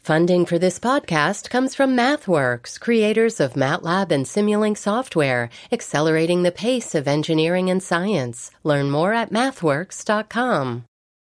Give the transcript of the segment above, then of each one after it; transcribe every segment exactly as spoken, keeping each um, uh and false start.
Funding for this podcast comes from MathWorks, creators of MATLAB and Simulink software, accelerating the pace of engineering and science. Learn more at mathworks dot com.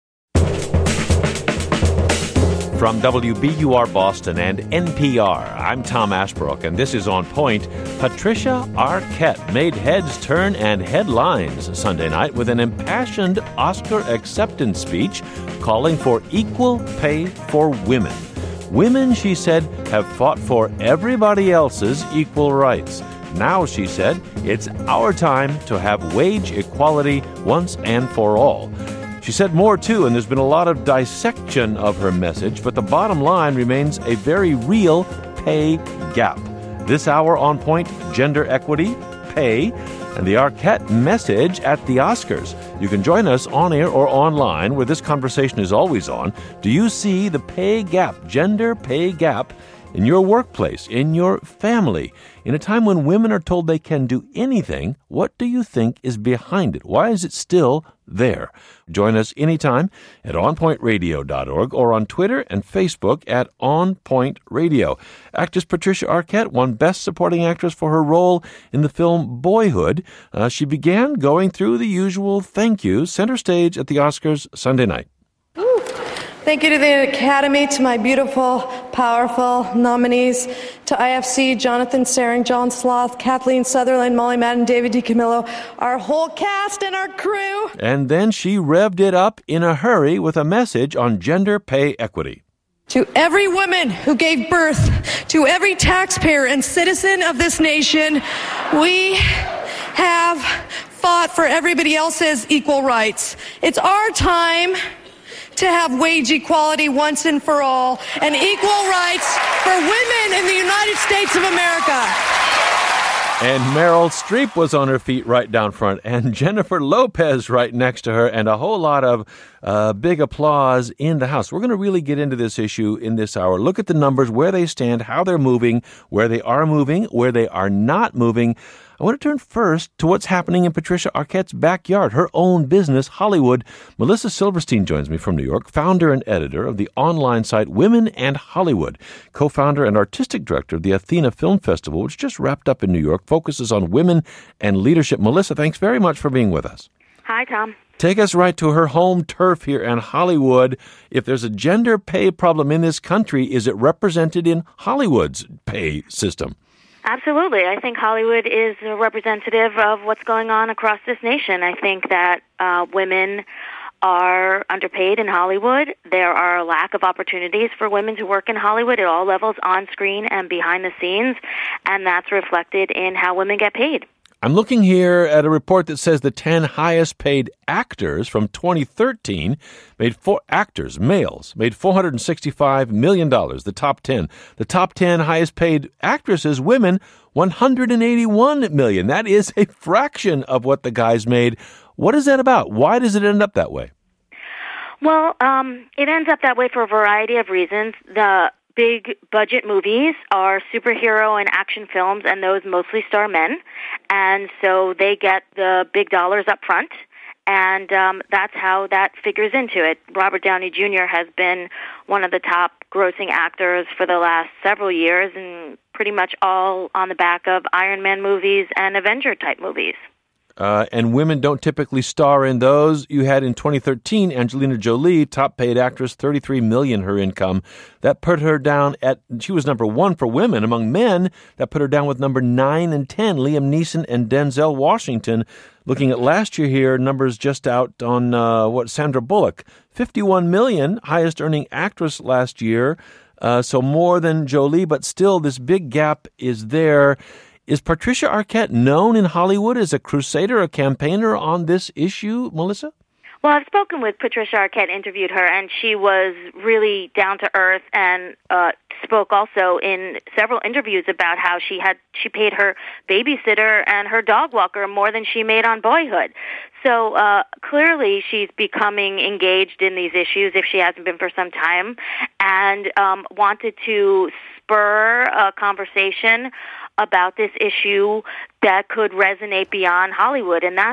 From W B U R Boston and N P R, I'm Tom Ashbrook, and this is On Point. Patricia Arquette made heads turn and headlines Sunday night with an impassioned Oscar acceptance speech calling for equal pay for women. Women, she said, have fought for everybody else's equal rights. Now, she said, it's our time to have wage equality once and for all. She said more, too, and there's been a lot of dissection of her message, but the bottom line remains a very real pay gap. This hour on Point, gender equity, pay, and the Arquette message at the Oscars. You can join us on air or online, where this conversation is always on. Do you see the pay gap, gender pay gap, in your workplace, in your family? In a time when women are told they can do anything, what do you think is behind it? Why is it still there? Join us anytime at on point radio dot org or on Twitter and Facebook at On Point Radio. Actress Patricia Arquette won Best Supporting Actress for her role in the film Boyhood. Uh, she began going through the usual thank yous, center stage at the Oscars Sunday night. Thank you to the Academy, to my beautiful, powerful nominees, to I F C, Jonathan Saring, John Sloth, Kathleen Sutherland, Molly Madden, David DiCamillo, our whole cast and our crew. And then she revved it up in a hurry with a message on gender pay equity. To every woman who gave birth, to every taxpayer and citizen of this nation, we have fought for everybody else's equal rights. It's our time to have wage equality once and for all, and equal rights for women in the United States of America. And Meryl Streep was on her feet right down front, and Jennifer Lopez right next to her, and a whole lot of uh, big applause in the house. We're going to really get into this issue in this hour. Look at the numbers, where they stand, how they're moving, where they are moving, where they are not moving. I want to turn first to what's happening in Patricia Arquette's backyard, her own business, Hollywood. Melissa Silverstein joins me from New York, founder and editor of the online site Women and Hollywood, co-founder and artistic director of the Athena Film Festival, which just wrapped up in New York, focuses on women and leadership. Melissa, thanks very much for being with us. Hi, Tom. Take us right to her home turf here in Hollywood. If there's a gender pay problem in this country, is it represented in Hollywood's pay system? Absolutely. I think Hollywood is a representative of what's going on across this nation. I think that uh, women are underpaid in Hollywood. There are a lack of opportunities for women to work in Hollywood at all levels, on screen and behind the scenes, and that's reflected in how women get paid. I'm looking here at a report that says the ten highest paid actors from twenty thirteen made four actors, males, made four hundred sixty-five million dollars, the top ten. The top ten highest paid actresses, women, one hundred eighty-one million dollars. That is a fraction of what the guys made. What is that about? Why does it end up that way? Well, um, it ends up that way for a variety of reasons. The big budget movies are superhero and action films, and those mostly star men. And so they get the big dollars up front, and um, that's how that figures into it. Robert Downey Junior has been one of the top grossing actors for the last several years, and pretty much all on the back of Iron Man movies and Avenger-type movies. Uh, and women don't typically star in those. You had in twenty thirteen, Angelina Jolie, top paid actress, thirty-three million dollars her income. That put her down at, she was number one for women. Among men, that put her down with number nine and ten, Liam Neeson and Denzel Washington. Looking at last year here, numbers just out on, uh, what, Sandra Bullock, fifty-one million dollars, highest earning actress last year. Uh, so more than Jolie, but still this big gap is there. Is Patricia Arquette known in Hollywood as a crusader, a campaigner on this issue, Melissa? Well, I've spoken with Patricia Arquette, interviewed her, and she was really down to earth and uh, spoke also in several interviews about how she had she paid her babysitter and her dog walker more than she made on Boyhood. So uh, clearly she's becoming engaged in these issues, if she hasn't been for some time, and um, wanted to spur a conversation about this issue that could resonate beyond Hollywood. And that's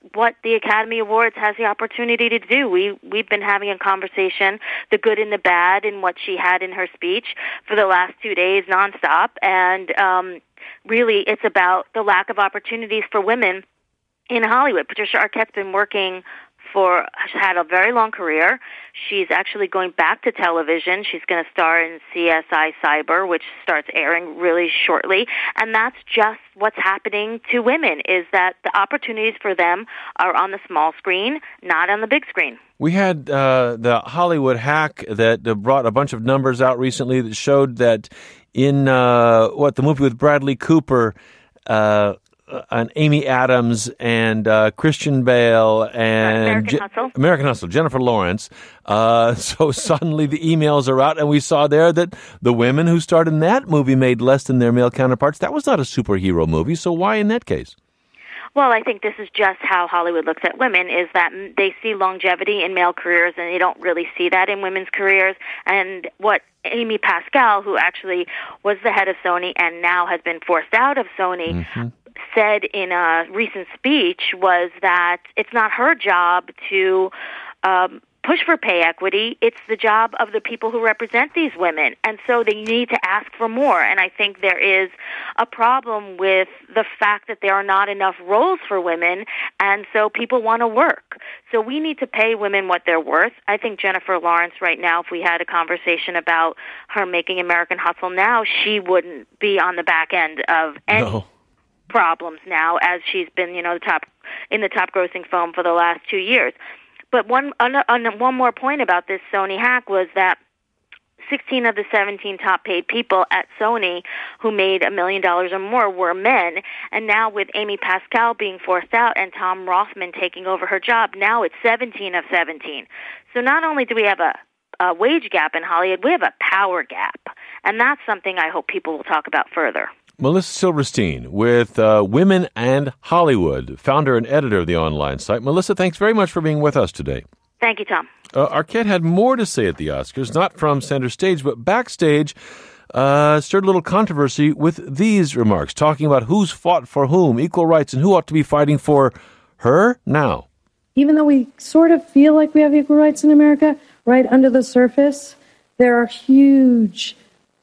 what the Academy Awards has the opportunity to do. We, we've been having a conversation, the good and the bad, in what she had in her speech for the last two days nonstop. And um, really, it's about the lack of opportunities for women in Hollywood. Patricia Arquette's been working for, had a very long career. She's actually going back to television. She's going to star in C S I Cyber, which starts airing really shortly. And that's just what's happening to women, is that the opportunities for them are on the small screen, not on the big screen. We had uh, the Hollywood hack that uh, brought a bunch of numbers out recently that showed that in, uh, what, the movie with Bradley Cooper, uh, and Amy Adams and uh, Christian Bale and American Je- Hustle. American Hustle, Jennifer Lawrence. Uh, so suddenly the emails are out, and we saw there that the women who starred in that movie made less than their male counterparts. That was not a superhero movie, so why in that case? Well, I think this is just how Hollywood looks at women, is that they see longevity in male careers, and they don't really see that in women's careers. And what Amy Pascal, who actually was the head of Sony and now has been forced out of Sony, mm-hmm. said in a recent speech was that it's not her job to um, push for pay equity. It's the job of the people who represent these women. And so they need to ask for more. And I think there is a problem with the fact that there are not enough roles for women, and so people want to work. So we need to pay women what they're worth. I think Jennifer Lawrence right now, if we had a conversation about her making American Hustle now, she wouldn't be on the back end of any no. problems now, as she's been, you know, the top in the top grossing film for the last two years. But one on, on one more point about this Sony hack was that sixteen of the seventeen top paid people at Sony who made a million dollars or more were men. And now with Amy Pascal being forced out and Tom Rothman taking over her job, now it's seventeen of seventeen. So not only do we have a, a wage gap in Hollywood, we have a power gap. And that's something I hope people will talk about further. Melissa Silverstein with uh, Women and Hollywood, founder and editor of the online site. Melissa, thanks very much for being with us today. Thank you, Tom. Uh, Arquette had more to say at the Oscars, not from center stage, but backstage, uh, stirred a little controversy with these remarks, talking about who's fought for whom, equal rights, and who ought to be fighting for her now. Even though we sort of feel like we have equal rights in America, right under the surface, there are huge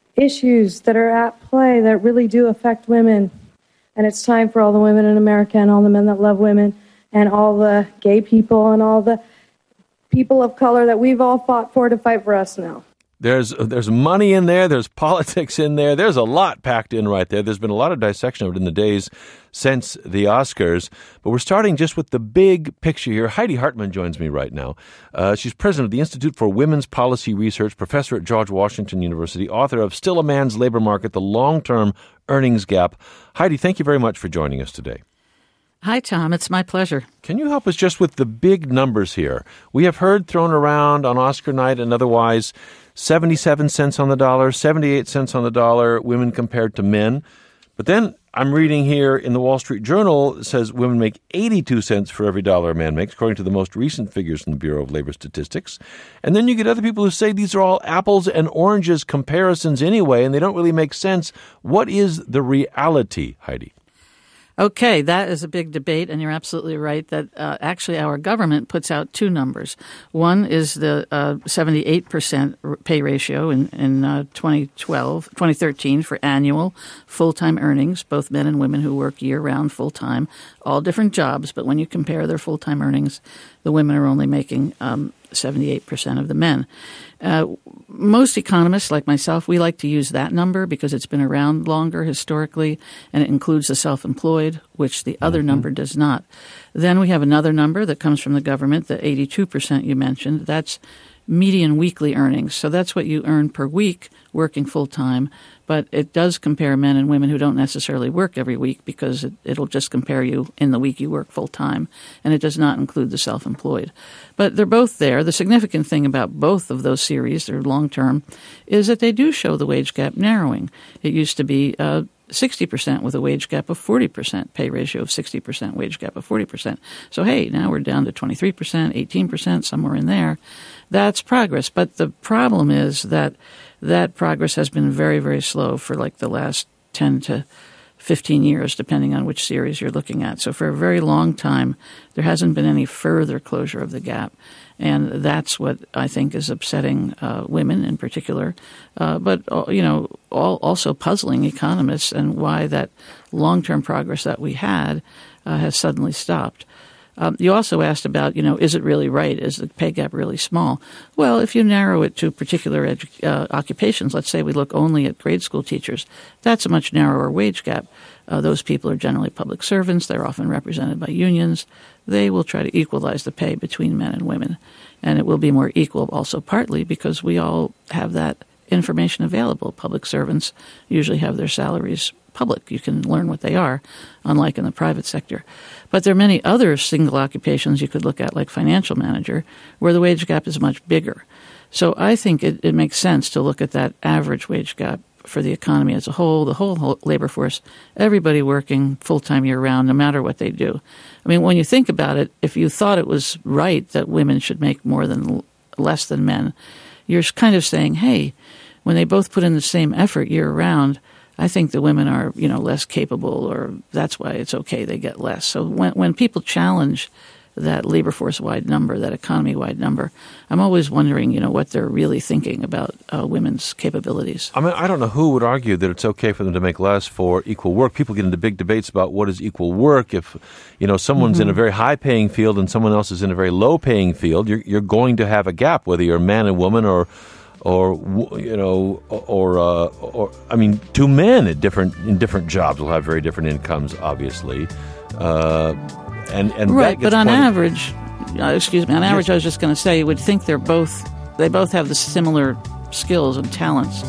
issues that are at play that really do affect women. And it's time for all the women in America and all the men that love women and all the gay people and all the people of color that we've all fought for to fight for us now. There's there's money in there. There's politics in there. There's a lot packed in right there. There's been a lot of dissection of it in the days since the Oscars. But we're starting just with the big picture here. Heidi Hartman joins me right now. Uh, she's president of the Institute for Women's Policy Research, professor at George Washington University, author of Still a Man's Labor Market, The Long-Term Earnings Gap. Heidi, thank you very much for joining us today. Hi, Tom. It's my pleasure. Can you help us just with the big numbers here? We have heard thrown around on Oscar night and otherwise seventy-seven cents on the dollar, seventy-eight cents on the dollar, women compared to men. But then I'm reading here in the Wall Street Journal, it says women make eighty-two cents for every dollar a man makes, according to the most recent figures from the Bureau of Labor Statistics. And then you get other people who say these are all apples and oranges comparisons anyway, and they don't really make sense. What is the reality, Heidi? Okay, that is a big debate, and you're absolutely right that uh, actually our government puts out two numbers. One is the uh, seventy-eight percent pay ratio in, in uh, twenty twelve, twenty thirteen for annual full-time earnings, both men and women who work year-round full-time, all different jobs, but when you compare their full-time earnings, the women are only making um, seventy-eight percent of the men. Uh, most economists, like myself, we like to use that number because it's been around longer historically, and it includes the self-employed, which the other mm-hmm. number does not. Then we have another number that comes from the government, the eighty-two percent you mentioned. That's median weekly earnings. So that's what you earn per week working full-time, but it does compare men and women who don't necessarily work every week because it, it'll just compare you in the week you work full-time, and it does not include the self-employed. But they're both there. The significant thing about both of those series, they're long-term, is that they do show the wage gap narrowing. It used to be uh, sixty percent with a wage gap of forty percent, pay ratio of sixty percent, wage gap of forty percent. So, hey, now we're down to twenty-three percent, eighteen percent, somewhere in there. That's progress. But the problem is that that progress has been very, very slow for like the last ten to fifteen years, depending on which series you're looking at. So for a very long time, there hasn't been any further closure of the gap. And that's what I think is upsetting uh, women in particular, uh, but, uh, you know, all, also puzzling economists, and why that long-term progress that we had uh, has suddenly stopped. Um, you also asked about, you know, is it really right? Is the pay gap really small? Well, if you narrow it to particular edu- uh, occupations, let's say we look only at grade school teachers, that's a much narrower wage gap. Uh, those people are generally public servants. They're often represented by unions. They will try to equalize the pay between men and women. And it will be more equal also partly because we all have that information available. Public servants usually have their salaries public. You can learn what they are, unlike in the private sector. But there are many other single occupations you could look at, like financial manager, where the wage gap is much bigger. So I think it, it makes sense to look at that average wage gap for the economy as a whole, the whole, whole labor force, everybody working full-time year-round, no matter what they do. I mean, when you think about it, if you thought it was right that women should make more than less than men, you're kind of saying, hey, when they both put in the same effort year-round, I think the women are, you know, less capable, or that's why it's okay they get less. So when when people challenge that labor force-wide number, that economy-wide number, I'm always wondering, you know, what they're really thinking about uh, women's capabilities. I mean, I don't know who would argue that it's okay for them to make less for equal work. People get into big debates about what is equal work. If, you know, someone's mm-hmm. in a very high-paying field and someone else is in a very low-paying field, you're you're going to have a gap, whether you're a man and woman, or or you know, or uh, or I mean, two men at different in different jobs will have very different incomes, obviously. Uh, And, and right, but on pointed. average, uh, excuse me, on average, yes. I was just going to say, you would think they're both, they both have the similar skills and talents.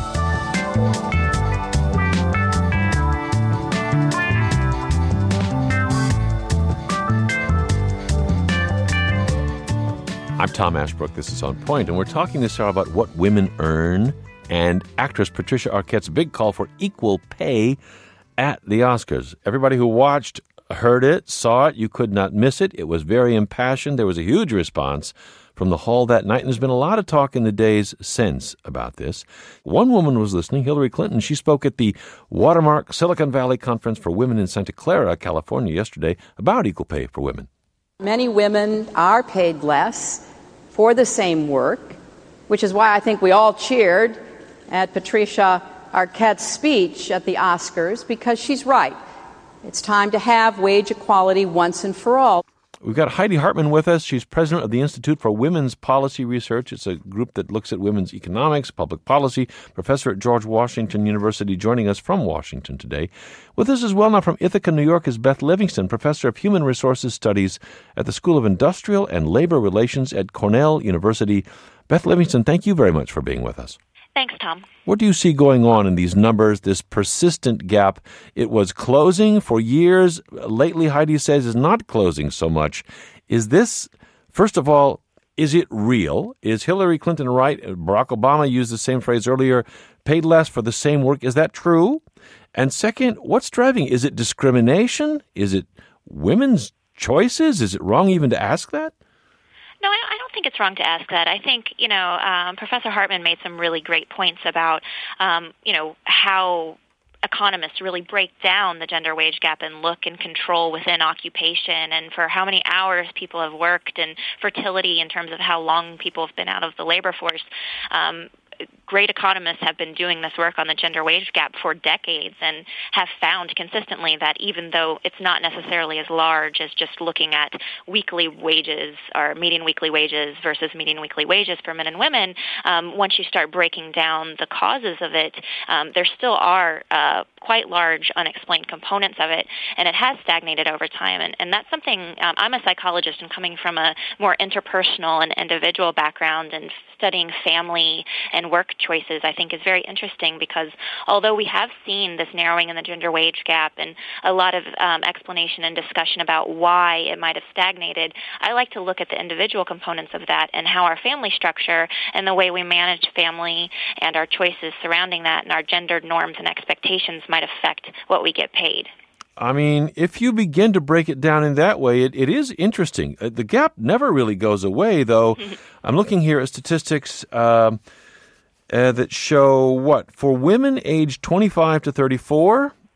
I'm Tom Ashbrook. This is On Point, and we're talking this hour about what women earn and actress Patricia Arquette's big call for equal pay at the Oscars. Everybody who watched heard it, saw it. You could not miss it. It was very impassioned. There was a huge response from the hall that night, and there's been a lot of talk in the days since about this. One woman was listening, Hillary Clinton. She spoke at the Watermark Silicon Valley Conference for Women in Santa Clara, California, yesterday about equal pay for women. Many women are paid less for the same work, which is why I think we all cheered at Patricia Arquette's speech at the Oscars, because she's right. It's time to have wage equality once and for all. We've got Heidi Hartman with us. She's president of the Institute for Women's Policy Research. It's a group that looks at women's economics, public policy, professor at George Washington University, joining us from Washington today. With us as well now from Ithaca, New York, is Beth Livingston, professor of Human Resources Studies at the School of Industrial and Labor Relations at Cornell University. Beth Livingston, thank you very much for being with us. Thanks, Tom. What do you see going on in these numbers, this persistent gap? It was closing for years. Lately, Heidi says, is not closing so much. Is this, first of all, is it real? Is Hillary Clinton right? Barack Obama used the same phrase earlier, paid less for the same work. Is that true? And second, what's driving? Is it discrimination? Is it women's choices? Is it wrong even to ask that? No, I don't think it's wrong to ask that. I think, you know, um, Professor Hartman made some really great points about, um, you know, how economists really break down the gender wage gap and look and control within occupation, and for how many hours people have worked, and fertility in terms of how long people have been out of the labor force. Um, Great economists have been doing this work on the gender wage gap for decades and have found consistently that even though it's not necessarily as large as just looking at weekly wages or median weekly wages versus median weekly wages for men and women, um, once you start breaking down the causes of it, um, there still are uh, quite large unexplained components of it, and it has stagnated over time. And, and that's something, um, I'm a psychologist, and coming from a more interpersonal and individual background and studying family and work choices, I think is very interesting, because although we have seen this narrowing in the gender wage gap and a lot of um, explanation and discussion about why it might have stagnated, I like to look at the individual components of that and how our family structure and the way we manage family and our choices surrounding that and our gendered norms and expectations might affect what we get paid. I mean, if you begin to break it down in that way, it, it is interesting. Uh, the gap never really goes away, though. I'm looking here at statistics um, uh, that show what? For women aged twenty-five to thirty-four,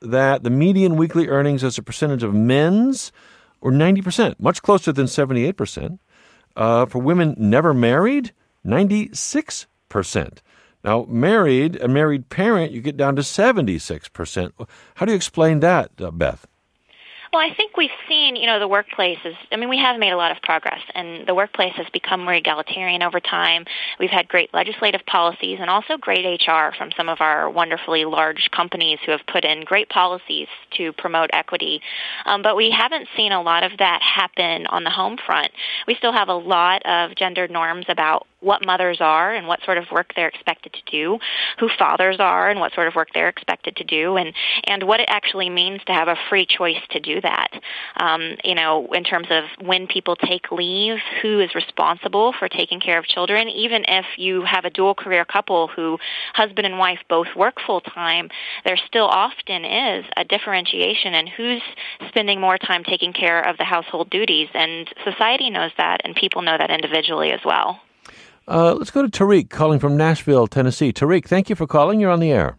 that the median weekly earnings as a percentage of men's were ninety percent, much closer than seventy-eight percent. Uh, for women never married, ninety-six percent. Now, married, a married parent, you get down to seventy-six percent. How do you explain that, uh, Beth? Well, I think we've seen, you know, the workplace is, I mean, we have made a lot of progress, and the workplace has become more egalitarian over time. We've had great legislative policies and also great H R from some of our wonderfully large companies who have put in great policies to promote equity. Um, but we haven't seen a lot of that happen on the home front. We still have a lot of gendered norms about what mothers are and what sort of work they're expected to do, who fathers are and what sort of work they're expected to do, and, and what it actually means to have a free choice to do that. Um, you know, in terms of when people take leave, who is responsible for taking care of children. Even if you have a dual career couple who husband and wife both work full time, there still often is a differentiation in who's spending more time taking care of the household duties, and society knows that, and people know that individually as well. Uh, let's go to Tariq calling from Nashville, Tennessee. Tariq, thank you for calling. You're on the air.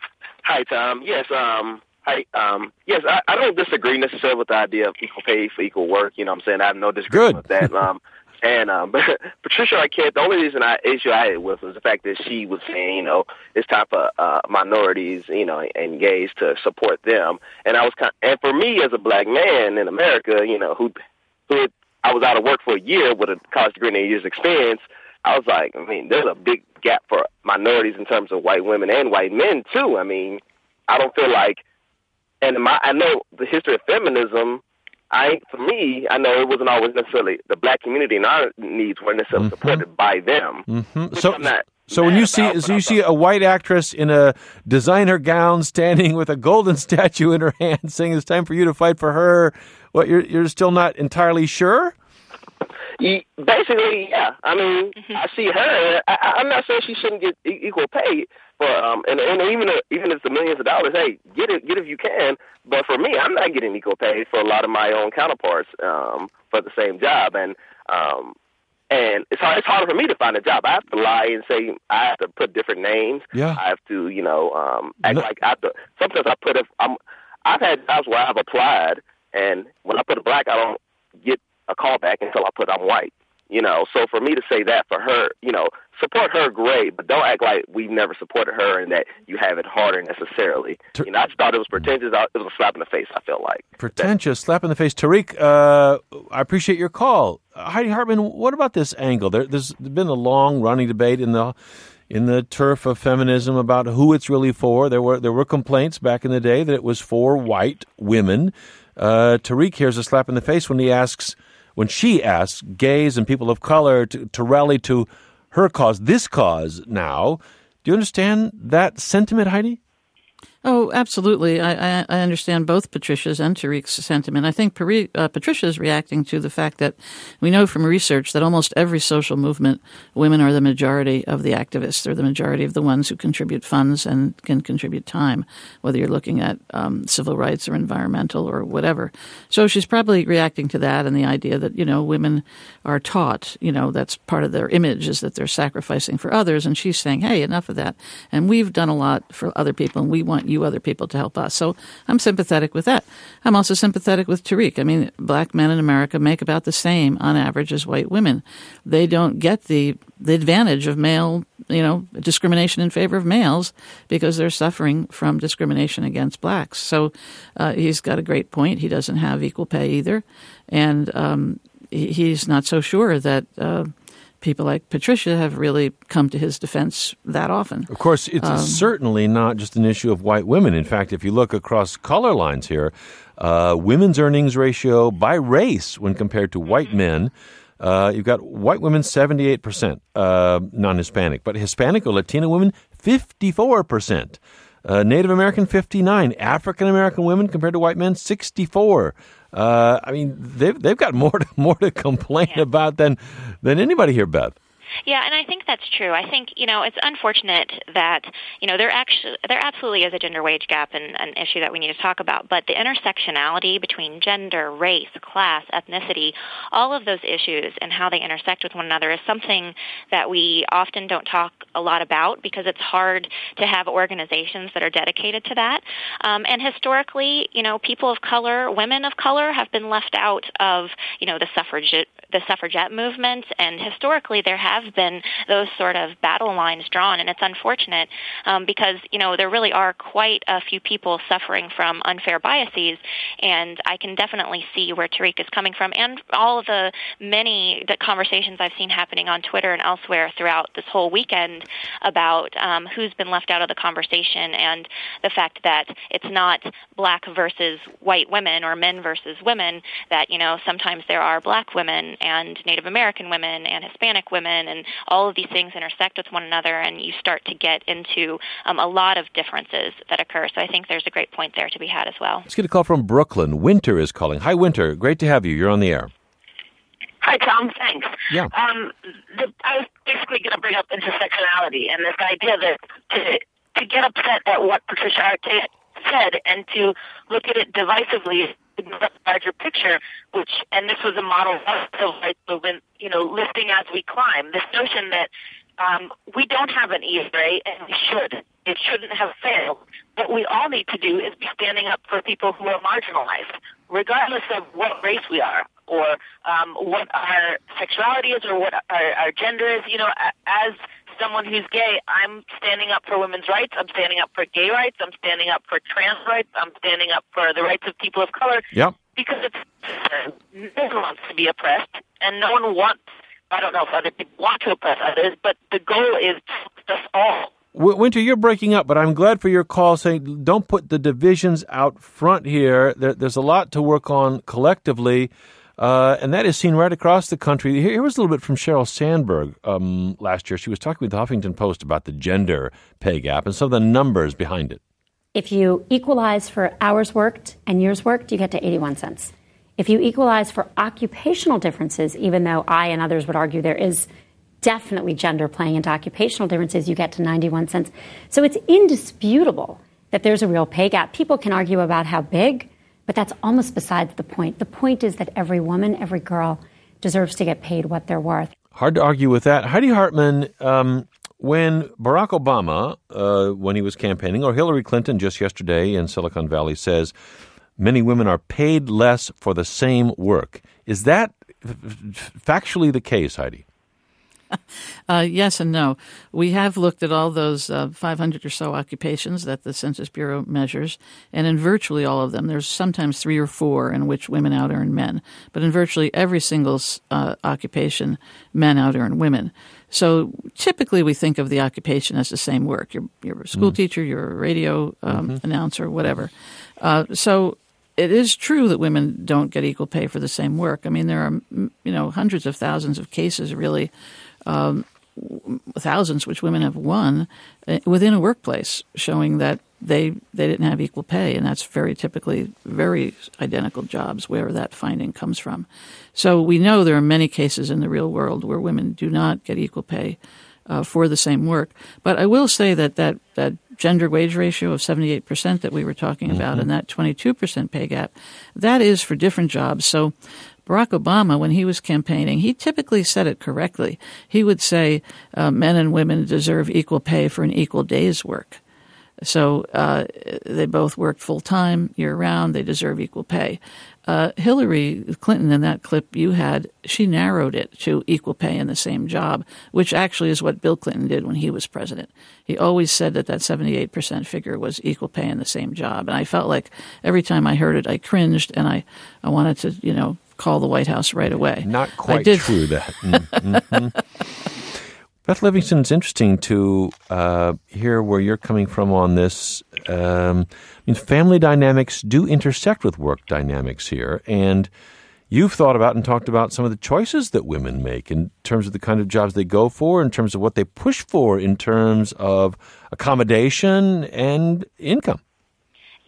Hi, Tom. Yes, um, hi, um, yes, I, I don't disagree necessarily with the idea of equal pay for equal work. You know what I'm saying? I have no disagreement with that. Um, and um, but Patricia Arquette, the only reason I issue I had with was the fact that she was saying, you know, it's time for uh, minorities, you know, and gays to support them. And I was kind, and for me as a black man in America, you know, who, who had, I was out of work for a year with a college degree and a year's experience. I was like, I mean, there's a big gap for minorities in terms of white women and white men, too. I mean, I don't feel like, and my, I know the history of feminism, I, for me, I know it wasn't always necessarily, the black community and our needs weren't necessarily mm-hmm. supported by them. Mm-hmm. So, so when you see, so you see a white actress in a designer gown standing with a golden statue in her hand saying it's time for you to fight for her, what, you're, you're still not entirely sure? Basically, yeah. I mean, mm-hmm. I see her. I, I'm not saying she shouldn't get equal pay for, um, and, and even if, even if it's the millions of dollars, hey, get it, get it if you can. But for me, I'm not getting equal pay for a lot of my own counterparts um, for the same job, and um, and it's hard. It's harder for me to find a job. I have to lie and say I have to put different names. Yeah. I have to, you know, um, act no. like I have to. Sometimes I put if I'm. I've had jobs where I've applied, and when I put a black, I don't get a call back until I put I'm white, you know. So for me to say that for her, you know, support her, great, but don't act like we've never supported her and that you have it harder necessarily. Ter- you know, I just thought it was pretentious. It was a slap in the face, I felt like. Pretentious, that- slap in the face. Tariq, uh, I appreciate your call. Uh, Heidi Hartman, what about this angle? There, there's been a long-running debate in the in the turf of feminism about who it's really for. There were there were complaints back in the day that it was for white women. Uh, Tariq here's a slap in the face when he asks, when she asks gays and people of color to, to rally to her cause, this cause now. Do you understand that sentiment, Heidi? Oh, absolutely. I, I, I understand both Patricia's and Tariq's sentiment. I think Pari, uh, Patricia is reacting to the fact that we know from research that almost every social movement, women are the majority of the activists. They're the majority of the ones who contribute funds and can contribute time, whether you're looking at um, civil rights or environmental or whatever. So she's probably reacting to that and the idea that, you know, women are taught, you know, that's part of their image is that they're sacrificing for others. And she's saying, hey, enough of that. And we've done a lot for other people, and we want you other people to help us. So I'm sympathetic with that. I'm also sympathetic with Tariq. I mean, black men in America make about the same on average as white women. They don't get the the advantage of male, you know, discrimination in favor of males because they're suffering from discrimination against blacks. So uh, he's got a great point. He doesn't have equal pay either. And um, he, he's not so sure that uh, people like Patricia have really come to his defense that often. Of course, it's um, certainly not just an issue of white women. In fact, if you look across color lines here, uh, women's earnings ratio by race when compared to white men, uh, you've got white women seventy-eight percent uh, non-Hispanic, but Hispanic or Latino women fifty-four percent. Uh, Native American, fifty-nine. African American women compared to white men, sixty-four. Uh, I mean, they've they've got more to, more to complain yeah. about than than anybody here, Beth. Yeah, and I think that's true. I think, you know, it's unfortunate that, you know, there actually there absolutely is a gender wage gap and an issue that we need to talk about, but the intersectionality between gender, race, class, ethnicity, all of those issues and how they intersect with one another is something that we often don't talk a lot about because it's hard to have organizations that are dedicated to that. Um, and historically, you know, people of color, women of color have been left out of, you know, the suffragette the suffragette movement, and historically there have been those sort of battle lines drawn, and it's unfortunate um, because, you know, there really are quite a few people suffering from unfair biases, and I can definitely see where Tariq is coming from, and all of the many the conversations I've seen happening on Twitter and elsewhere throughout this whole weekend about um, who's been left out of the conversation, and the fact that it's not black versus white women or men versus women, that, you know, sometimes there are black women and Native American women and Hispanic women, and all of these things intersect with one another, and you start to get into um, a lot of differences that occur. So I think there's a great point there to be had as well. Let's get a call from Brooklyn. Winter is calling. Hi, Winter. Great to have you. You're on the air. Hi, Tom. Thanks. Yeah. Um, the, I was basically going to bring up intersectionality and this idea that to, to get upset at what Patricia Arquette said and to look at it divisively, the larger picture, which, and this was a model of the civil rights movement, you know, lifting as we climb. This notion that um, we don't have an E S A and we should. It shouldn't have failed. What we all need to do is be standing up for people who are marginalized, regardless of what race we are or um, what our sexuality is or what our, our gender is. You know, as someone who's gay, I'm standing up for women's rights. I'm standing up for gay rights. I'm standing up for trans rights. I'm standing up for the rights of people of color. Yep. Because it's, uh, no one wants to be oppressed, and no one wants, I don't know if other people want to oppress others, but the goal is to oppress us all. Winter, you're breaking up, but I'm glad for your call saying don't put the divisions out front here. There, there's a lot to work on collectively. Uh, and that is seen right across the country. Here, here was a little bit from Sheryl Sandberg um, last year. She was talking with the Huffington Post about the gender pay gap and some of the numbers behind it. If you equalize for hours worked and years worked, you get to eighty-one cents. If you equalize for occupational differences, even though I and others would argue there is definitely gender playing into occupational differences, you get to ninety-one cents. So it's indisputable that there's a real pay gap. People can argue about how big, but that's almost besides the point. The point is that every woman, every girl deserves to get paid what they're worth. Hard to argue with that. Heidi Hartman, um, when Barack Obama, uh, when he was campaigning, or Hillary Clinton just yesterday in Silicon Valley says many women are paid less for the same work. Is that f- factually the case, Heidi? Uh, yes and no. We have looked at all those uh, five hundred or so occupations that the Census Bureau measures, and in virtually all of them, there's sometimes three or four in which women out-earn men. But in virtually every single uh, occupation, men out-earn women. So typically we think of the occupation as the same work. You're, you're a school mm. teacher, you're a radio um, mm-hmm. announcer, whatever. Uh, so it is true that women don't get equal pay for the same work. I mean, there are, you know, hundreds of thousands of cases, really, um, thousands which women have won uh, within a workplace, showing that they they didn't have equal pay, and that's very typically very identical jobs where that finding comes from. So we know there are many cases in the real world where women do not get equal pay uh, for the same work. But I will say that that, that gender wage ratio of seventy-eight percent that we were talking mm-hmm. about, and that twenty-two percent pay gap, that is for different jobs. So Barack Obama, when he was campaigning, he typically said it correctly. He would say uh, men and women deserve equal pay for an equal day's work. So uh, they both worked full-time, year-round. They deserve equal pay. Uh, Hillary Clinton, in that clip you had, she narrowed it to equal pay in the same job, which actually is what Bill Clinton did when he was president. He always said that that seventy-eight percent figure was equal pay in the same job. And I felt like every time I heard it, I cringed, and I, I wanted to, you know, call the White House right away. Not quite true, that. Mm-hmm. Beth Livingston, it's interesting to uh, hear where you're coming from on this. Um, I mean, family dynamics do intersect with work dynamics here, and you've thought about and talked about some of the choices that women make in terms of the kind of jobs they go for, in terms of what they push for, in terms of accommodation and income.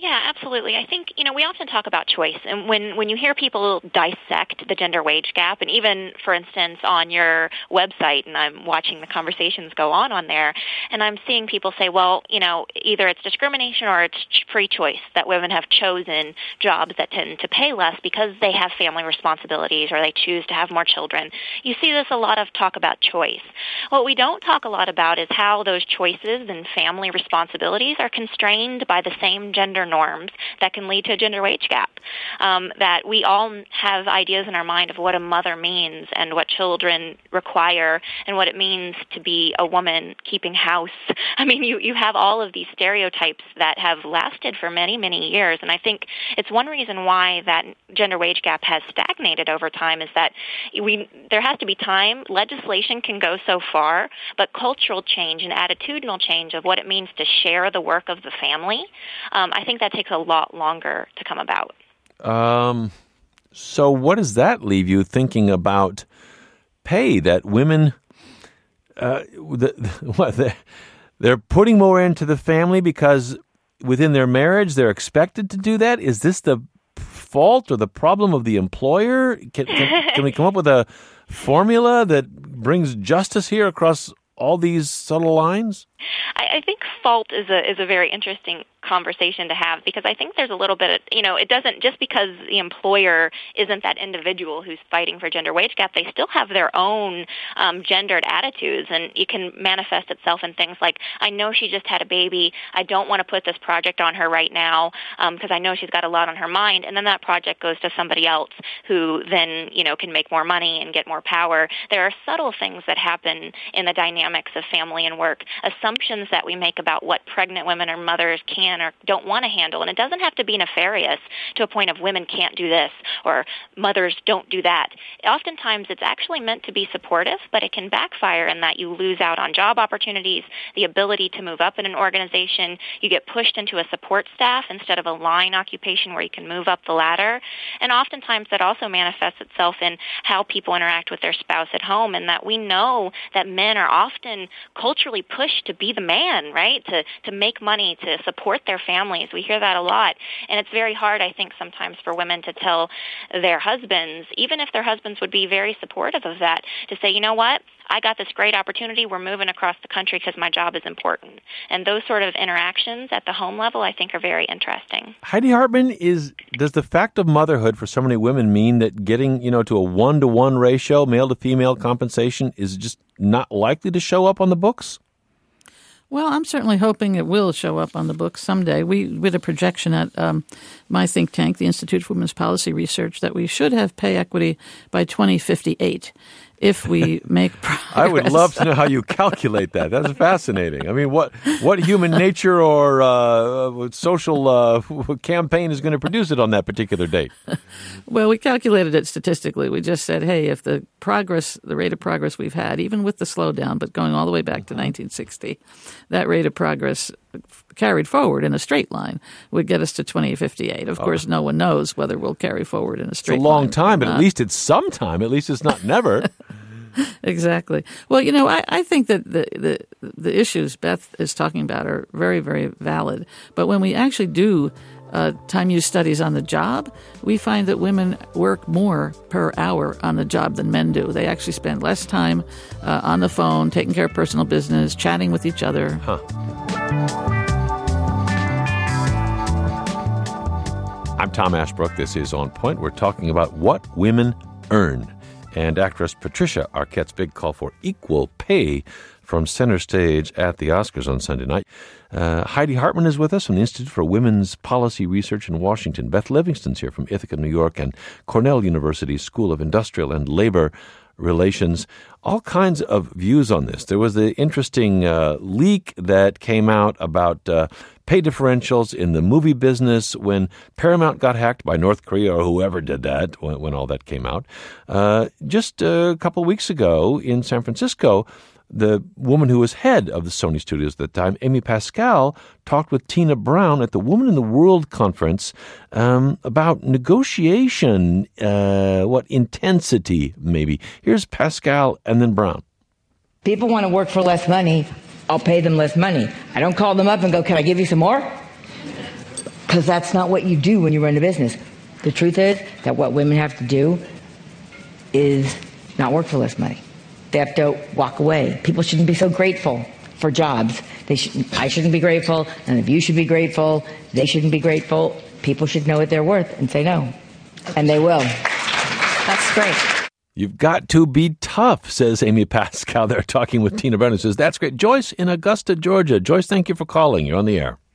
Yeah, absolutely. I think, you know, we often talk about choice. And when, when you hear people dissect the gender wage gap, and even, for instance, on your website, and I'm watching the conversations go on on there, and I'm seeing people say, well, you know, either it's discrimination or it's free choice, that women have chosen jobs that tend to pay less because they have family responsibilities or they choose to have more children. You see this a lot of talk about choice. What we don't talk a lot about is how those choices and family responsibilities are constrained by the same gender norms that can lead to a gender wage gap. Um, that we all have ideas in our mind of what a mother means and what children require and what it means to be a woman keeping house. I mean, you, you have all of these stereotypes that have lasted for many, many years. And I think it's one reason why that gender wage gap has stagnated over time is that we there has to be time. Legislation can go so far, but cultural change and attitudinal change of what it means to share the work of the family, um, I think that takes a lot longer to come about. Um, so what does that leave you thinking about pay, that women, uh, the, what, they're, they're putting more into the family because within their marriage they're expected to do that? Is this the fault or the problem of the employer? Can, can, can we come up with a formula that brings justice here across all these subtle lines? I, I think fault is a is a very interesting conversation to have, because I think there's a little bit of, you know, it doesn't, just because the employer isn't that individual who's fighting for gender wage gap, they still have their own um, gendered attitudes, and it can manifest itself in things like, I know she just had a baby, I don't want to put this project on her right now because um, I know she's got a lot on her mind, and then that project goes to somebody else who then, you know, can make more money and get more power. There are subtle things that happen in the dynamics of family and work, assumptions that we make about what pregnant women or mothers can or don't want to handle. And it doesn't have to be nefarious to a point of women can't do this or mothers don't do that. Oftentimes it's actually meant to be supportive, but it can backfire in that you lose out on job opportunities, the ability to move up in an organization. You get pushed into a support staff instead of a line occupation where you can move up the ladder. And oftentimes that also manifests itself in how people interact with their spouse at home, and that we know that men are often culturally pushed to be the man, right, to, to make money, to support their families. We hear that a lot. And it's very hard, I think, sometimes for women to tell their husbands, even if their husbands would be very supportive of that, to say, you know what, I got this great opportunity. We're moving across the country because my job is important. And those sort of interactions at the home level, I think, are very interesting. Heidi Hartman, is does the fact of motherhood for so many women mean that getting, you know, to a one-to-one ratio, male-to-female compensation, is just not likely to show up on the books? Well, I'm certainly hoping it will show up on the books someday. We did a projection at um, my think tank, the Institute for Women's Policy Research, that we should have pay equity by twenty fifty-eight if we make progress. I would love to know how you calculate that. That's fascinating. I mean, what what human nature or uh, social uh, campaign is going to produce it on that particular date? Well, we calculated it statistically. We just said, hey, if the progress, the rate of progress we've had, even with the slowdown, but going all the way back to nineteen sixty, that rate of progress carried forward in a straight line would get us to twenty fifty-eight. Of oh. course, no one knows whether we'll carry forward in a straight line. It's a long line time, but at least it's some time. At least it's not never. Exactly. Well, you know, I, I think that the, the the issues Beth is talking about are very, very valid. But when we actually do uh, time use studies on the job, we find that women work more per hour on the job than men do. They actually spend less time uh, on the phone, taking care of personal business, chatting with each other. Huh. I'm Tom Ashbrook. This is On Point. We're talking about what women earn. And actress Patricia Arquette's big call for equal pay from center stage at the Oscars on Sunday night. Uh, Heidi Hartman is with us from the Institute for Women's Policy Research in Washington. Beth Livingston's here from Ithaca, New York, and Cornell University School of Industrial and Labor Relations. All kinds of views on this. There was the interesting uh, leak that came out about uh, pay differentials in the movie business when Paramount got hacked by North Korea or whoever did that when, when all that came out. Uh, just a couple of weeks ago in San Francisco, the woman who was head of the Sony Studios at the time, Amy Pascal, talked with Tina Brown at the Woman in the World conference um, about negotiation, uh, what intensity maybe. Here's Pascal and then Brown. People want to work for less money. I'll pay them less money. I don't call them up and go, can I give you some more? because that's not what you do when you run a business. The truth is that what women have to do is not work for less money. They have to walk away. People shouldn't be so grateful for jobs. They should, I shouldn't be grateful, and if you should be grateful, they shouldn't be grateful. People should know what they're worth and say no. And they will. That's great. You've got to be tough, says Amy Pascal. They're talking with Tina Brennan. Says, that's great. Joyce in Augusta, Georgia. Joyce, thank you for calling. You're on the air.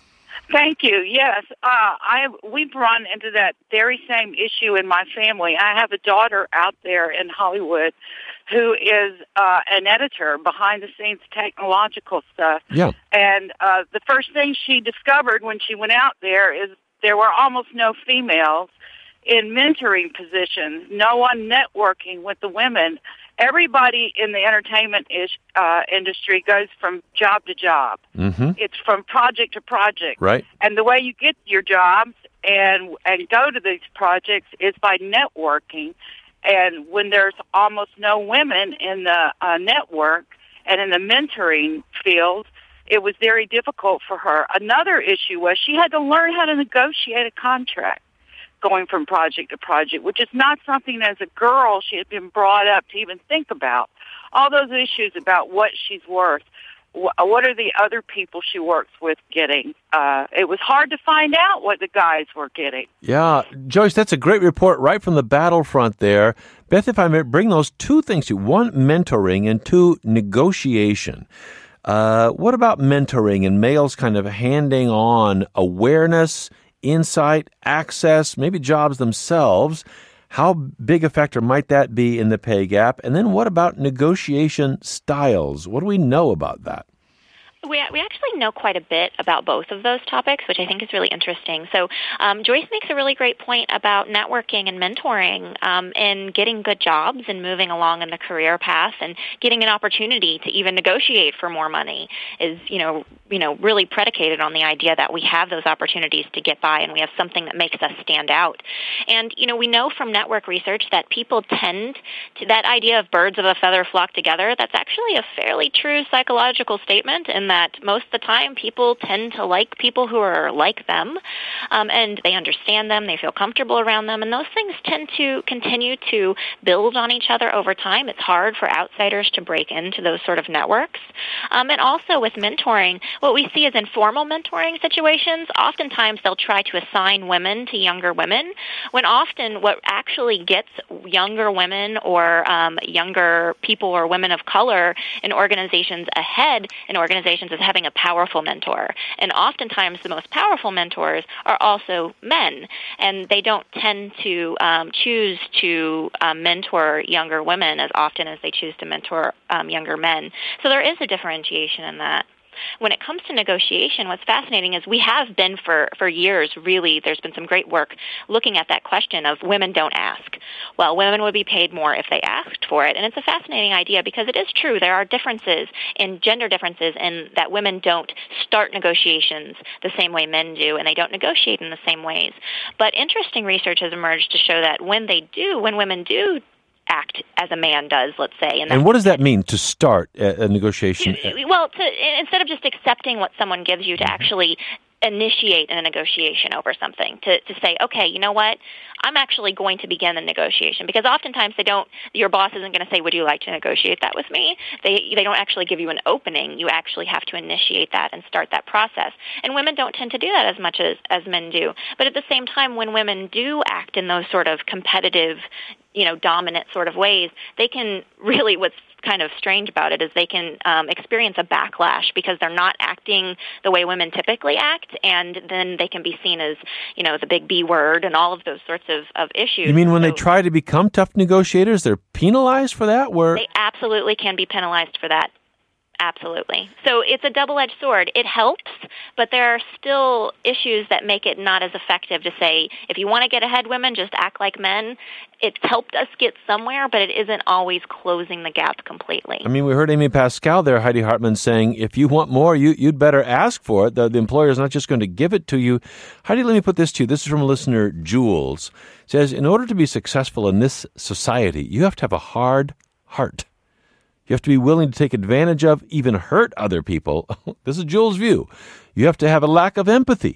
Thank you. Yes, uh, I we've run into that very same issue in my family. I have a daughter out there in Hollywood who is uh, an editor, behind-the-scenes technological stuff. Yeah. And uh, the first thing she discovered when she went out there is there were almost no females in mentoring positions, no one networking with the women. Everybody in the entertainment ish, uh, industry goes from job to job. Mm-hmm. It's from project to project. Right. And the way you get your jobs and and go to these projects is by networking. And when there's almost no women in the uh, network and in the mentoring field, it was very difficult for her. Another issue was she had to learn how to negotiate a contract going from project to project, which is not something as a girl she had been brought up to even think about. All those issues about what she's worth, wh- what are the other people she works with getting. Uh, it was hard to find out what the guys were getting. Yeah. Joyce, that's a great report right from the battlefront there. Beth, if I may bring those two things to you, one, mentoring, and two, negotiation. Uh, what about mentoring and males kind of handing on awareness, insight, access, maybe jobs themselves? How big a factor might that be in the pay gap? And then what about negotiation styles? What do we know about that? We we actually know quite a bit about both of those topics, which I think is really interesting. So um, Joyce makes a really great point about networking and mentoring um, and getting good jobs and moving along in the career path and getting an opportunity to even negotiate for more money is, you know, you know, really predicated on the idea that we have those opportunities to get by and we have something that makes us stand out. And, you know, we know from network research that people tend to, that idea of birds of a feather flock together, that's actually a fairly true psychological statement, and that most of the time people tend to like people who are like them, um, and they understand them, they feel comfortable around them, and those things tend to continue to build on each other over time. It's hard for outsiders to break into those sort of networks. Um, and also with mentoring, what we see is informal mentoring situations, oftentimes they'll try to assign women to younger women, when often what actually gets younger women or um, younger people or women of color in organizations ahead in organizations is having a powerful mentor. And oftentimes the most powerful mentors are also men, and they don't tend to um, choose to um, mentor younger women as often as they choose to mentor um, younger men. So there is a differentiation in that. When it comes to negotiation, what's fascinating is we have been for, for years, really, there's been some great work looking at that question of women don't ask. Well, women would be paid more if they asked for it. And it's a fascinating idea because it is true. There are differences in gender differences in that women don't start negotiations the same way men do, and they don't negotiate in the same ways. But interesting research has emerged to show that when they do, when women do act as a man does, let's say. And, and what does that mean, to start a, a negotiation? Well, to, instead of just accepting what someone gives you, to mm-hmm. actually initiate a negotiation over something, to, to say, okay, you know what, I'm actually going to begin the negotiation, because oftentimes they don't, your boss isn't going to say, would you like to negotiate that with me? They they don't actually give you an opening. You actually have to initiate that and start that process. And women don't tend to do that as much as, as men do. But at the same time, when women do act in those sort of competitive, you know, dominant sort of ways, they can really, what's kind of strange about it is they can um, experience a backlash because they're not acting the way women typically act, and then they can be seen as, you know, the big B word and all of those sorts of, of issues. You mean when so they try to become tough negotiators, they're penalized for that? Where they absolutely can be penalized for that. Absolutely. So it's a double-edged sword. It helps, but there are still issues that make it not as effective to say, if you want to get ahead, women, just act like men. It's helped us get somewhere, but it isn't always closing the gap completely. I mean, we heard Amy Pascal there, Heidi Hartman, saying, if you want more, you, you'd better ask for it. The, the employer is not just going to give it to you. Heidi, let me put this to you. This is from a listener, Jules. It says, in order to be successful in this society, you have to have a hard heart. You have to be willing to take advantage of, even hurt other people. This is Jules' view. You have to have a lack of empathy.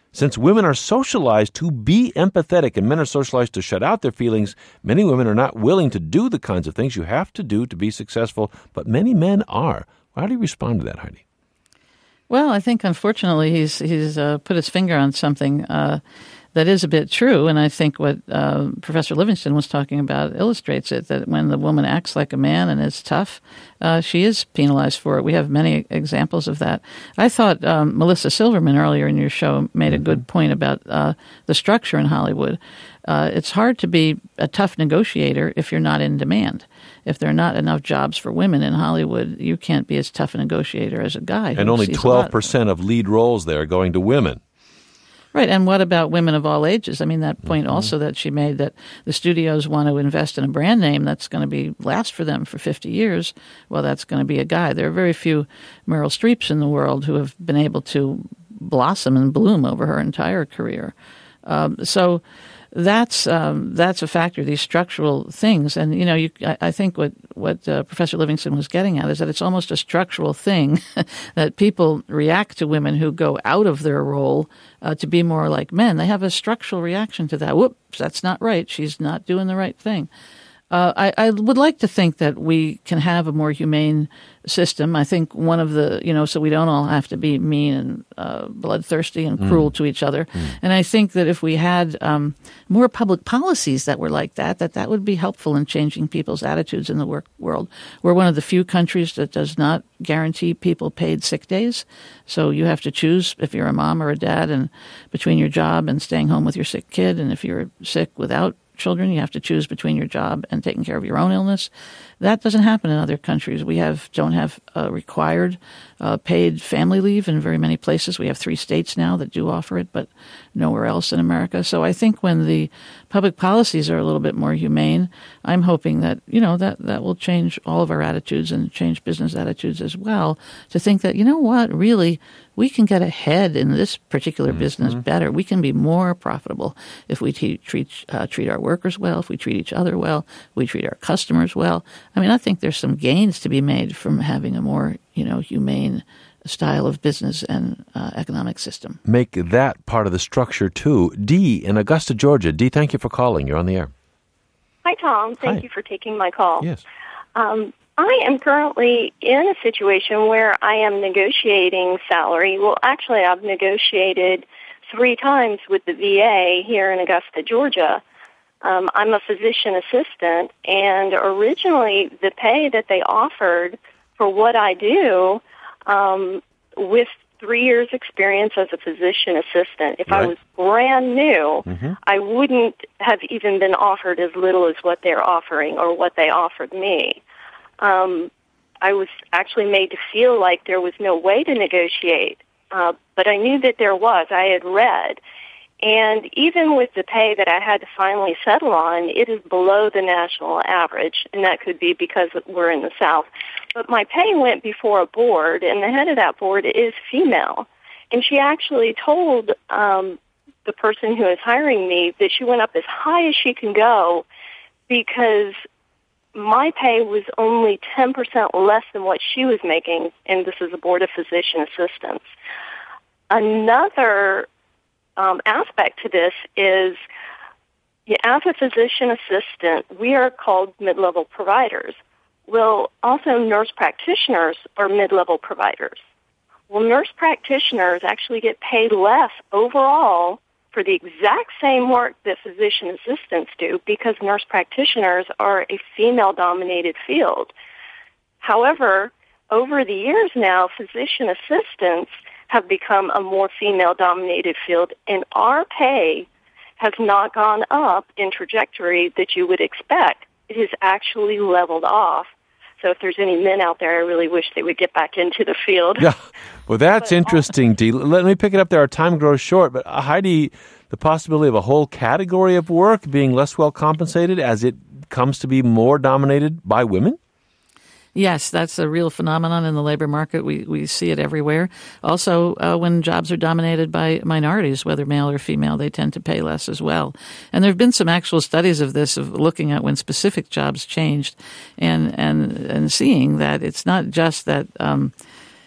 Since women are socialized to be empathetic and men are socialized to shut out their feelings, many women are not willing to do the kinds of things you have to do to be successful, but many men are. How do you respond to that, Heidi? Well, I think, unfortunately, he's he's uh, put his finger on something uh, that is a bit true, and I think what uh, Professor Livingston was talking about illustrates it, that when the woman acts like a man and is tough, uh, she is penalized for it. We have many examples of that. I thought um, Melissa Silverman earlier in your show made a good point about uh, the structure in Hollywood. Uh, it's hard to be a tough negotiator if you're not in demand. If there are not enough jobs for women in Hollywood, you can't be as tough a negotiator as a guy. And only twelve percent of lead roles there are going to women. Right. And what about women of all ages? I mean, that point mm-hmm. also that she made, that the studios want to invest in a brand name that's going to be last for them for fifty years. Well, that's going to be a guy. There are very few Meryl Streeps in the world who have been able to blossom and bloom over her entire career. Um, so that's um, that's a factor, these structural things. And, you know, you, I, I think what, what uh, Professor Livingston was getting at is that it's almost a structural thing that people react to women who go out of their role uh, to be more like men. They have a structural reaction to that. Whoops, that's not right. She's not doing the right thing. Uh, I, I would like to think that we can have a more humane system. I think one of the, you know, so we don't all have to be mean and uh, bloodthirsty and Mm. cruel to each other. Mm. And I think that if we had um, more public policies that were like that, that that would be helpful in changing people's attitudes in the work world. We're one of the few countries that does not guarantee people paid sick days. So you have to choose if you're a mom or a dad, and between your job and staying home with your sick kid. And if you're sick without children, you have to choose between your job and taking care of your own illness. That doesn't happen in other countries. We have don't have uh, required uh, paid family leave in very many places. We have three states now that do offer it, but nowhere else in America. So I think when the public policies are a little bit more humane, I'm hoping that, you know, that, that will change all of our attitudes and change business attitudes as well, to think that, you know what, really, we can get ahead in this particular mm-hmm. business better. We can be more profitable if we te- treat uh, treat our workers well, if we treat each other well, if we treat our customers well. I mean, I think there's some gains to be made from having a more, you know, humane style of business and uh, economic system. Make that part of the structure, too. Dee in Augusta, Georgia. Dee, thank you for calling. You're on the air. Hi, Tom. Thank Hi. you for taking my call. Yes. Um, I am currently in a situation where I am negotiating salary. Well, actually, I've negotiated three times with the V A here in Augusta, Georgia. Um, I'm a physician assistant, and originally the pay that they offered for what I do um, with three years experience as a physician assistant, if Right. I was brand new, Mm-hmm. I wouldn't have even been offered as little as what they're offering or what they offered me. Um, I was actually made to feel like there was no way to negotiate, uh, but I knew that there was. I had read. And even with the pay that I had to finally settle on, it is below the national average, and that could be because we're in the South. But my pay went before a board, and the head of that board is female. And she actually told um, the person who is hiring me that she went up as high as she can go because my pay was only ten percent less than what she was making, and this is a board of physician assistants. Another um, aspect to this is, as a physician assistant, we are called mid-level providers. Well, also nurse practitioners are mid-level providers. Well, nurse practitioners actually get paid less overall for the exact same work that physician assistants do because nurse practitioners are a female-dominated field. However, over the years now, physician assistants have become a more female-dominated field, and our pay has not gone up in trajectory that you would expect. It has actually leveled off. So if there's any men out there, I really wish they would get back into the field. Yeah, well, that's interesting, Dee. Let me pick it up there. Our time grows short, but uh, Heidi, the possibility of a whole category of work being less well compensated as it comes to be more dominated by women? Yes, that's a real phenomenon in the labor market. We we see it everywhere. Also, uh, when jobs are dominated by minorities, whether male or female, they tend to pay less as well. And there have been some actual studies of this, of looking at when specific jobs changed and and, and seeing that it's not just that um,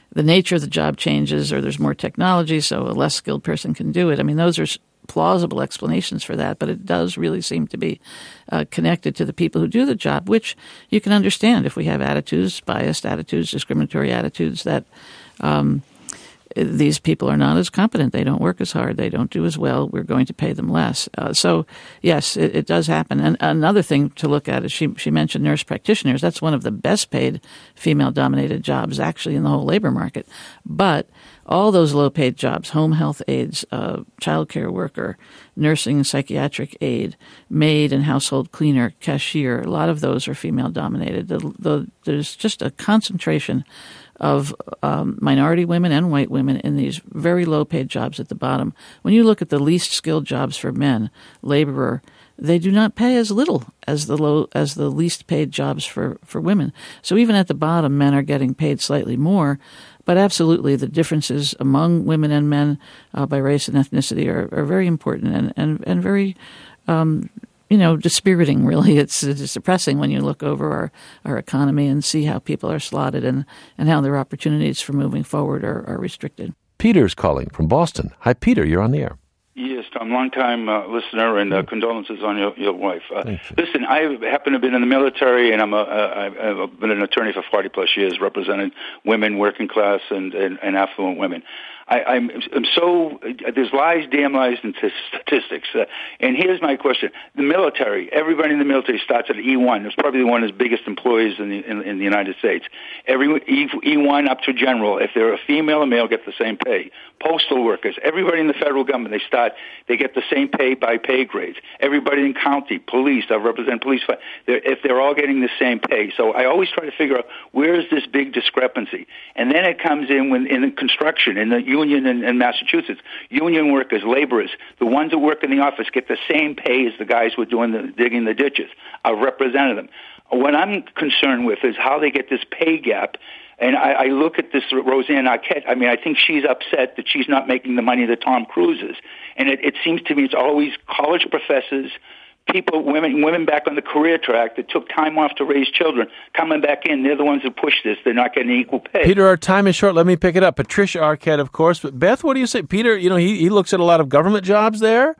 the nature of the job changes or there's more technology, so a less skilled person can do it. I mean, those are plausible explanations for that, but it does really seem to be uh, connected to the people who do the job, which you can understand if we have attitudes, biased attitudes, discriminatory attitudes that um, these people are not as competent. They don't work as hard. They don't do as well. We're going to pay them less. Uh, so, yes, it, it does happen. And another thing to look at is she she mentioned nurse practitioners. That's one of the best paid female-dominated jobs actually in the whole labor market. But all those low-paid jobs, home health aides, uh, child care worker, nursing, psychiatric aide, maid and household cleaner, cashier, a lot of those are female-dominated. The, the, there's just a concentration of um, minority women and white women in these very low-paid jobs at the bottom. When you look at the least skilled jobs for men, laborer, they do not pay as little as the low as the least paid jobs for, for women. So even at the bottom, men are getting paid slightly more. But absolutely, the differences among women and men uh, by race and ethnicity are, are very important and, and, and very um, you know, dispiriting, really. It's, it's depressing when you look over our, our economy and see how people are slotted and, and how their opportunities for moving forward are, are restricted. Peter's calling from Boston. Hi, Peter. You're on the air. Yes, Tom, long-time uh, listener, and uh, condolences on your, your wife. Uh, listen, I happen to have been in the military, and I'm a, uh, I've been an attorney for forty-plus years, representing women, working class, and, and, and affluent women. I, I'm, I'm so, there's lies, damn lies, and t- statistics. Uh, and here's my question. The military, everybody in the military starts at E one. It's probably one of the biggest employees in the, in, in the United States. Every E one up to general, if they're a female or male, get the same pay. Postal workers, everybody in the federal government, they start, they get the same pay by pay grades. Everybody in county, police, I represent police, they're, if they're all getting the same pay. So I always try to figure out where is this big discrepancy. And then it comes in when in the construction, in the union in, in Massachusetts. Union workers, laborers, the ones that work in the office get the same pay as the guys who are doing the digging the ditches. I've represented them. What I'm concerned with is how they get this pay gap. And I, I look at this Roseanne Arquette. I mean, I think she's upset that she's not making the money that Tom Cruise is. And it, it seems to me it's always college professors, people, women, women back on the career track that took time off to raise children, coming back in. They're the ones who push this. They're not getting equal pay. Peter, our time is short. Let me pick it up. Patricia Arquette, of course. But Beth, what do you say? Peter, you know, he, he looks at a lot of government jobs there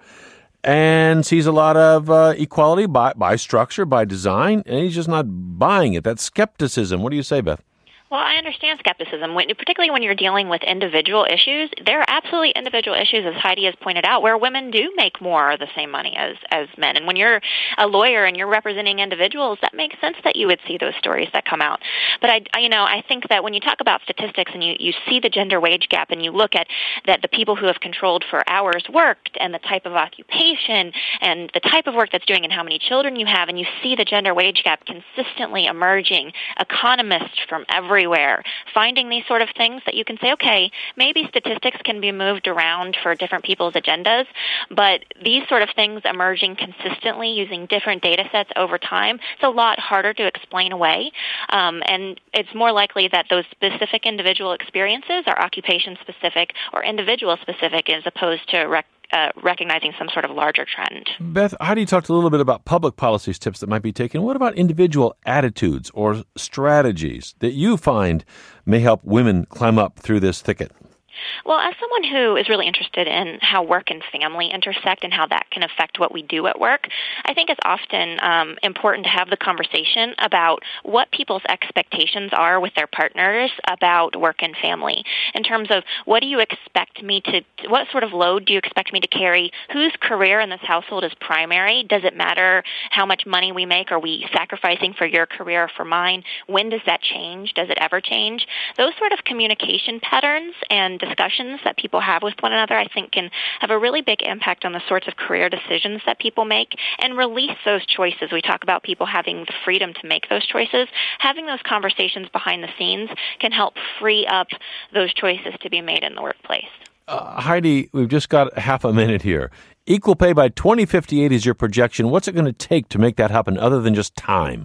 and sees a lot of uh, equality by, by structure, by design, and he's just not buying it. That's skepticism. What do you say, Beth? Well, I understand skepticism, when, particularly when you're dealing with individual issues. There are absolutely individual issues, as Heidi has pointed out, where women do make more or the same money as, as men. And when you're a lawyer and you're representing individuals, that makes sense that you would see those stories that come out. But, I, I you know, I think that when you talk about statistics and you, you see the gender wage gap and you look at that the people who have controlled for hours worked and the type of occupation and the type of work that's doing and how many children you have, and you see the gender wage gap consistently emerging, economists from every Everywhere, finding these sort of things that you can say, okay, maybe statistics can be moved around for different people's agendas, but these sort of things emerging consistently using different data sets over time, it's a lot harder to explain away, um, and it's more likely that those specific individual experiences are occupation-specific or individual-specific as opposed to rec- Uh, recognizing some sort of larger trend. Beth, Heidi talked a little bit about public policies tips that might be taken. What about individual attitudes or strategies that you find may help women climb up through this thicket? Well, as someone who is really interested in how work and family intersect and how that can affect what we do at work, I think it's often um, important to have the conversation about what people's expectations are with their partners about work and family, in terms of what do you expect me to, what sort of load do you expect me to carry, whose career in this household is primary, does it matter how much money we make, are we sacrificing for your career or for mine, when does that change, does it ever change? Those sort of communication patterns and discussions that people have with one another, I think, can have a really big impact on the sorts of career decisions that people make and release those choices. We talk about people having the freedom to make those choices. Having those conversations behind the scenes can help free up those choices to be made in the workplace. Uh, Heidi, we've just got half a minute here. Equal pay by twenty fifty-eight is your projection. What's it going to take to make that happen other than just time?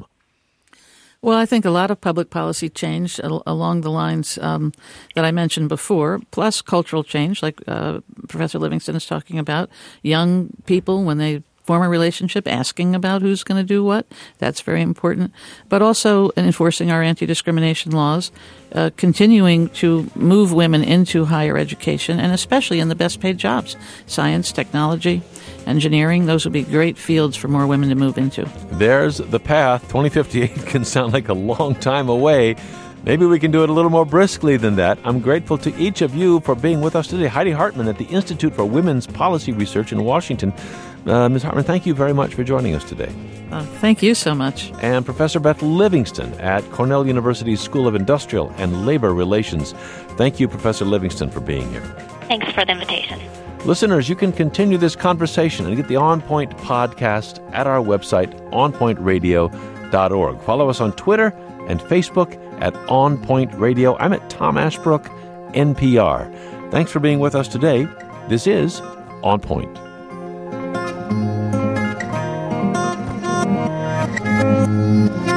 Well, I think a lot of public policy change al- along the lines um, that I mentioned before, plus cultural change, like uh, Professor Livingston is talking about. Young people, when they form a relationship, asking about who's going to do what. That's very important. But also enforcing our anti-discrimination laws, uh, continuing to move women into higher education, and especially in the best-paid jobs, science, technology, engineering. Those would be great fields for more women to move into. There's the path. twenty fifty-eight can sound like a long time away. Maybe we can do it a little more briskly than that. I'm grateful to each of you for being with us today. Heidi Hartman at the Institute for Women's Policy Research in Washington. Uh, Miz Hartman, thank you very much for joining us today. Uh, thank you so much. And Professor Beth Livingston at Cornell University's School of Industrial and Labor Relations. Thank you, Professor Livingston, for being here. Thanks for the invitation. Listeners, you can continue this conversation and get the On Point podcast at our website, on point radio dot org. Follow us on Twitter and Facebook at On Point Radio. I'm at Tom Ashbrook, N P R. Thanks for being with us today. This is On Point. Thank you.